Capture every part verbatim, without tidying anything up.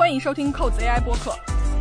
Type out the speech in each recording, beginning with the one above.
欢迎收听扣子 A I 播客。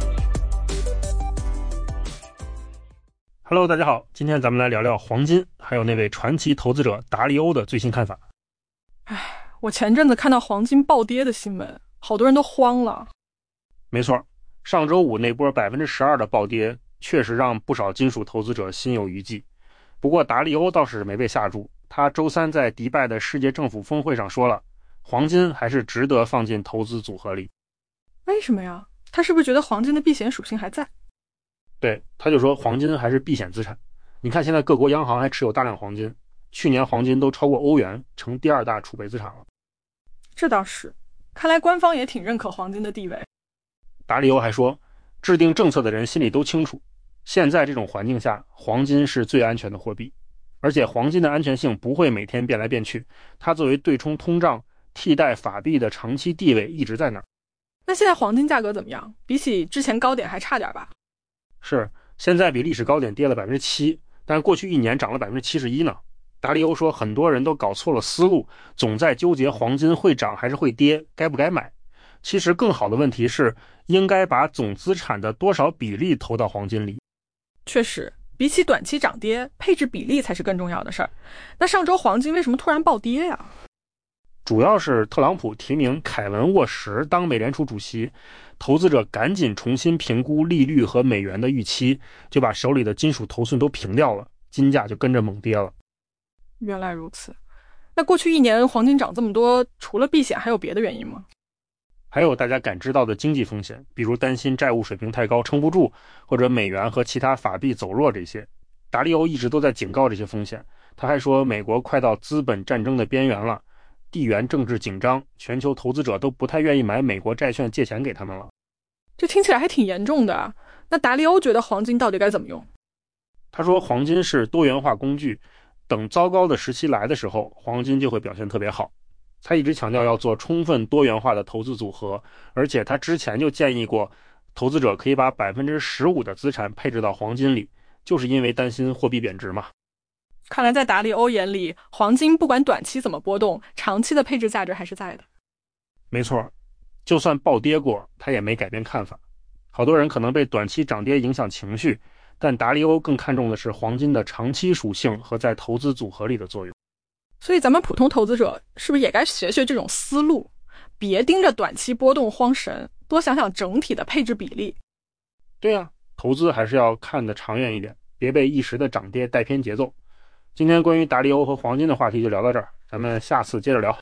Hello， 大家好，今天咱们来聊聊黄金，还有那位传奇投资者达利欧的最新看法。 唉，我前阵子看到黄金暴跌的新闻，好多人都慌了。 没错，上周五那波 百分之十二 的暴跌，确实让不少金属投资者心有余悸。不过达利欧倒是没被吓住，他周三在迪拜的世界政府峰会上说了，黄金还是值得放进投资组合里。 为什么呀？他是不是觉得黄金的避险属性还在？ 对，他就说黄金还是避险资产。你看现在各国央行还持有大量黄金，去年黄金都超过欧元，成第二大储备资产了。 这倒是，看来官方也挺认可黄金的地位。 达利欧还说，制定政策的人心里都清楚，现在这种环境下，黄金是最安全的货币，而且黄金的安全性不会每天变来变去，它作为对冲通胀、替代法币的长期地位一直在那儿。 那现在黄金价格怎么样？比起之前高点还差点吧？ 是，现在比历史高点跌了 百分之七， 但过去一年涨了 百分之七十一 呢。达利欧说，很多人都搞错了思路，总在纠结黄金会涨还是会跌，该不该买。其实更好的问题是，应该把总资产的多少比例投到黄金里。 确实，比起短期涨跌，配置比例才是更重要的事儿。那上周黄金为什么突然暴跌呀？ 主要是特朗普提名凯文沃什当美联储主席，投资者赶紧重新评估利率和美元的预期，就把手里的金属头寸都平掉了，金价就跟着猛跌了。 原来如此。那过去一年黄金涨这么多，除了避险还有别的原因吗？ 还有大家感知到的经济风险，比如担心债务水平太高撑不住，或者美元和其他法币走弱这些。达利欧一直都在警告这些风险，他还说美国快到资本战争的边缘了，地缘政治紧张，全球投资者都不太愿意买美国债券借钱给他们了。 这听起来还挺严重的啊。那达利欧觉得黄金到底该怎么用？ 他说黄金是多元化工具，等糟糕的时期来的时候，黄金就会表现特别好。他一直强调要做充分多元化的投资组合，而且他之前就建议过，投资者可以把 百分之十五 的资产配置到黄金里，就是因为担心货币贬值嘛。 看来在达利欧眼里，黄金不管短期怎么波动，长期的配置价值还是在的。 没错，就算暴跌过，他也没改变看法。好多人可能被短期涨跌影响情绪，但达利欧更看重的是黄金的长期属性和在投资组合里的作用。 所以咱们普通投资者是不是也该学学这种思路，别盯着短期波动慌神，多想想整体的配置比例？ 对啊，投资还是要看得长远一点，别被一时的涨跌带偏节奏。今天关于达利欧和黄金的话题就聊到这儿，咱们下次接着聊。